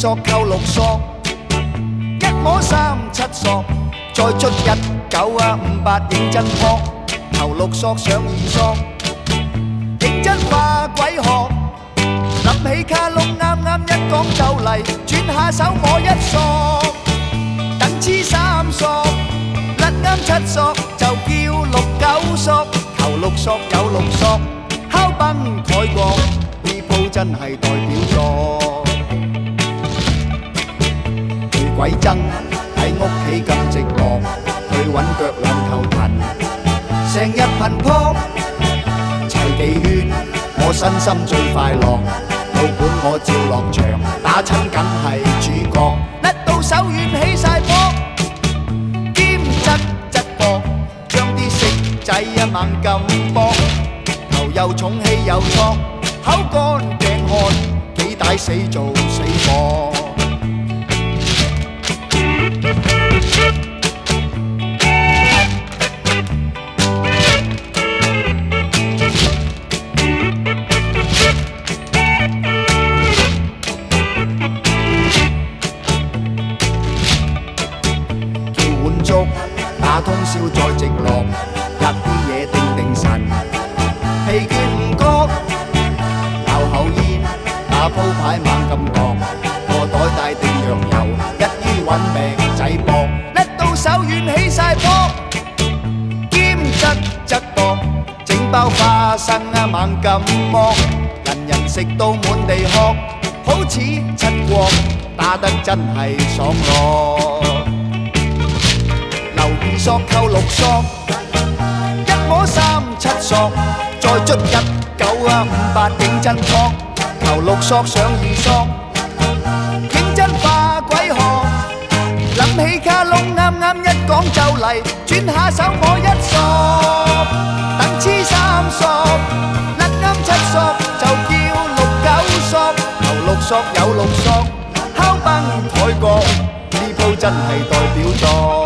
索扣6索，一摸3、7索，再出1958認真撲，頭6索上2索，認真化鬼殼。諗起卡窿啱啱一講就嚟，轉下手摸1索，等黐3索，甩啱7索就叫6、9索，頭6索有6索，敲崩台角，呢鋪真係代表作。最鬼憎喺屋企咁寂寞，去揾腳兩頭騰，成日頻撲齊地圈，我身心最快樂。老本我照落場，打親梗係主角，甩到手軟起晒波，兼側膊，將啲色仔猛咁搏，頭又重氣又挫，口乾頸渴，幾大死做死貨。打通宵再直落，入啲嘢定神，疲倦唔覺，咬口煙，打鋪牌猛咁度，個袋帶定藥油，一於揾命仔搏，甩到手軟起晒波，兼側膊，整包花生猛咁剝，人食到滿地殼，好似七國，打得真係爽咯。2索扣6索，一摸3、7索，再捽1958認真撲，頭6索上2索，認真化鬼殼。諗起卡窿啱啱一講就嚟，轉下手摸1索，等黐3索，甩啱7索就叫6、9索，頭6索有6索，敲崩台角，呢鋪真係代表作。